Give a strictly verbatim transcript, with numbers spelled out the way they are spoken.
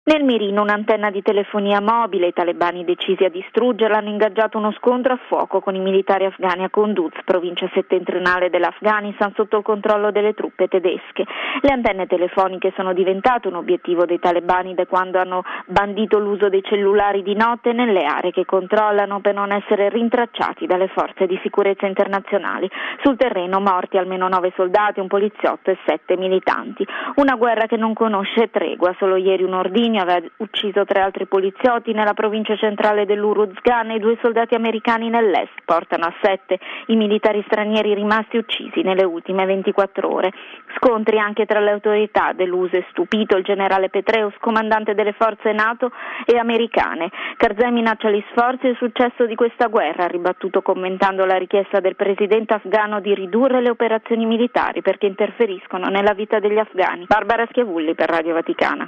Nel mirino un'antenna di telefonia mobile, i talebani decisi a distruggerla hanno ingaggiato uno scontro a fuoco con i militari afghani a Kunduz, provincia settentrionale dell'Afghanistan, sotto il controllo delle truppe tedesche. Le antenne telefoniche sono diventate un obiettivo dei talebani da quando hanno bandito l'uso dei cellulari di notte nelle aree che controllano per non essere rintracciati dalle forze di sicurezza internazionali. Sul terreno morti almeno nove soldati, un poliziotto e sette militanti. Una guerra che non conosce tregua. Solo ieri un ordigno aveva ucciso tre altri poliziotti nella provincia centrale dell'Uruzgan e due soldati americani nell'est. Portano a sette i militari stranieri rimasti uccisi nelle ultime ventiquattro ore. Scontri anche tra le autorità dell'U S E, stupito il generale Petraeus, comandante delle forze NATO e americane. Karzai minaccia gli sforzi e il successo di questa guerra, ha ribattuto commentando la richiesta del presidente afghano di ridurre le operazioni militari perché interferiscono nella vita degli afghani. Barbara Schiavulli per Radio Vaticana.